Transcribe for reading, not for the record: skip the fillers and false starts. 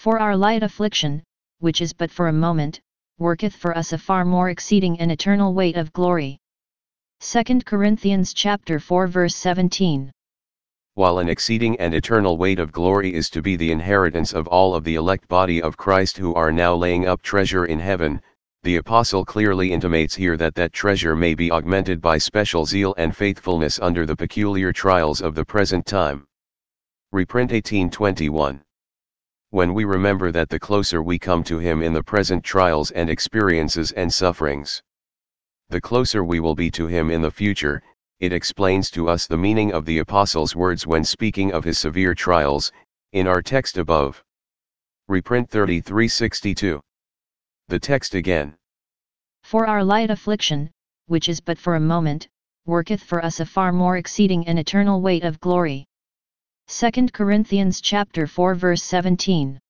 For our light affliction, which is but for a moment, worketh for us a far more exceeding and eternal weight of glory. 2 Corinthians chapter 4 verse 17. While an exceeding and eternal weight of glory is to be the inheritance of all of the elect body of Christ who are now laying up treasure in heaven, the apostle clearly intimates here that that treasure may be augmented by special zeal and faithfulness under the peculiar trials of the present time. Reprint 1821. When we remember that the closer we come to Him in the present trials and experiences and sufferings, the closer we will be to Him in the future, it explains to us the meaning of the apostle's words when speaking of his severe trials, in our text above. Reprint 3362. The text again. For our light affliction, which is but for a moment, worketh for us a far more exceeding and eternal weight of glory. 2 Corinthians chapter 4 verse 17.